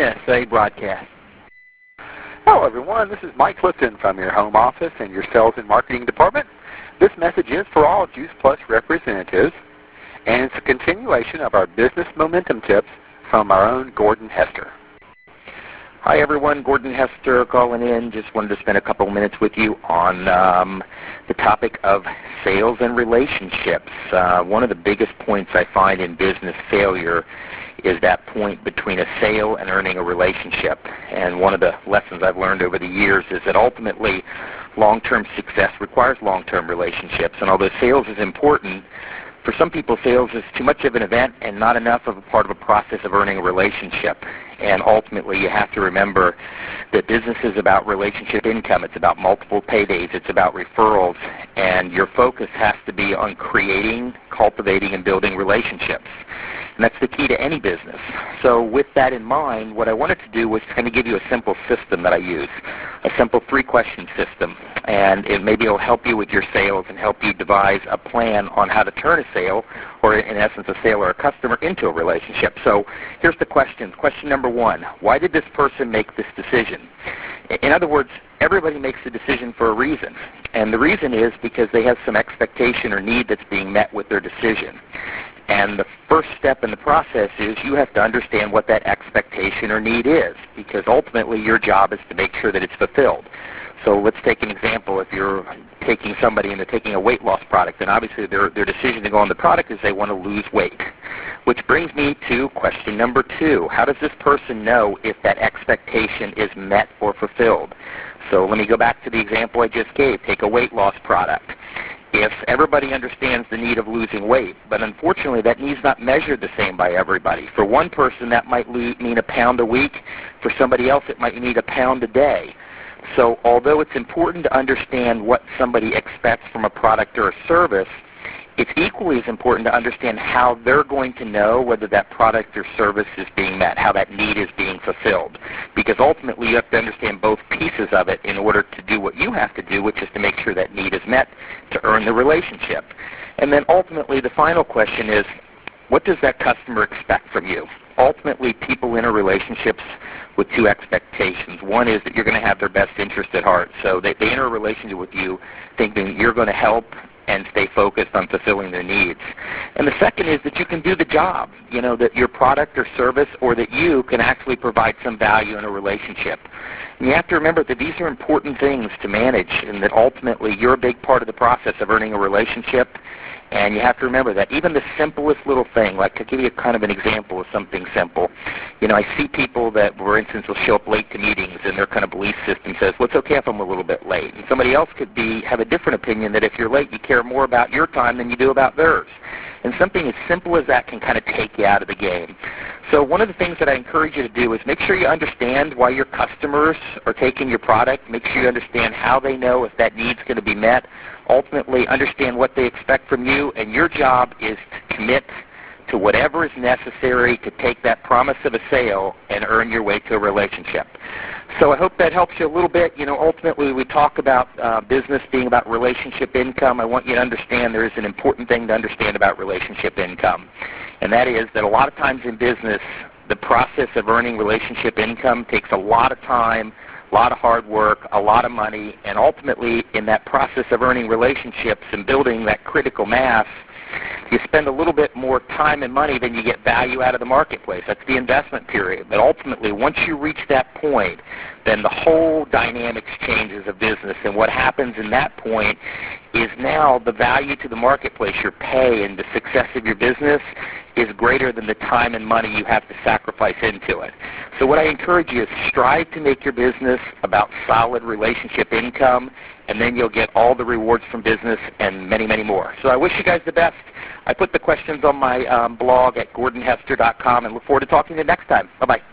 NSA broadcast. Hello, everyone. This is Mike Clifton from your home office and your sales and marketing department. This message is for all Juice Plus representatives, and it's a continuation of our business momentum tips from our own Gordon Hester. Hi, everyone. Gordon Hester calling in. Just wanted to spend a couple of minutes with you on the topic of sales and relationships. One of the biggest points I find in business failure is that point between a sale and earning a relationship. And one of the lessons I've learned over the years is that ultimately long-term success requires long-term relationships. And although sales is important, for some people sales is too much of an event and not enough of a part of a process of earning a relationship. And ultimately you have to remember that business is about relationship income. It's about multiple paydays. It's about referrals. And your focus has to be on creating, cultivating, and building relationships. And that's the key to any business. So with that in mind, what I wanted to do was kind of give you a simple system that I use, a simple 3-question system. And maybe it'll help you with your sales and help you devise a plan on how to turn a sale, or in essence a sale or a customer, into a relationship. So here's the questions. Question number 1, why did this person make this decision? In other words, everybody makes a decision for a reason. And the reason is because they have some expectation or need that's being met with their decision. And the first step in the process is you have to understand what that expectation or need is, because ultimately your job is to make sure that it's fulfilled. So let's take an example. If you're taking somebody and they're taking a weight loss product, then obviously their decision to go on the product is they want to lose weight. Which brings me to question number 2. How does this person know if that expectation is met or fulfilled? So let me go back to the example I just gave. Take a weight loss product. If everybody understands the need of losing weight, but unfortunately that need's not measured the same by everybody. For one person that might mean a pound a week. For somebody else it might need a pound a day. So although it's important to understand what somebody expects from a product or a service, it's equally as important to understand how they're going to know whether that product or service is being met, how that need is being fulfilled. Because ultimately you have to understand both pieces of it in order to do what you have to do, which is to make sure that need is met to earn the relationship. And then ultimately the final question is, what does that customer expect from you? Ultimately, people enter relationships with 2 expectations. One is that you're going to have their best interest at heart. So they enter a relationship with you thinking you're going to help and stay focused on fulfilling their needs. And the second is that you can do the job, that your product or service, or that you can actually provide some value in a relationship. And you have to remember that these are important things to manage, and that ultimately you're a big part of the process of earning a relationship. And you have to remember that even the simplest little thing, like to give you kind of an example of something simple, I see people that, for instance, will show up late to meetings, and their kind of belief system says, well, it's okay if I'm a little bit late. And somebody else could have a different opinion that if you're late, you care more about your time than you do about theirs. And something as simple as that can kind of take you out of the game. So one of the things that I encourage you to do is make sure you understand why your customers are taking your product. Make sure you understand how they know if that need's going to be met. Ultimately, understand what they expect from you, and your job is to commit to whatever is necessary to take that promise of a sale and earn your way to a relationship. So I hope that helps you a little bit. Ultimately we talk about business being about relationship income. I want you to understand there is an important thing to understand about relationship income. And that is that a lot of times in business, the process of earning relationship income takes a lot of time, a lot of hard work, a lot of money, and ultimately in that process of earning relationships and building that critical mass, you spend a little bit more time and money than you get value out of the marketplace. That's the investment period. But ultimately, once you reach that point, then the whole dynamics changes of business. And what happens in that point is now the value to the marketplace, your pay and the success of your business, is greater than the time and money you have to sacrifice into it. So what I encourage you is strive to make your business about solid relationship income, and then you'll get all the rewards from business and many, many more. So I wish you guys the best. I put the questions on my blog at gordonhester.com and look forward to talking to you next time. Bye-bye.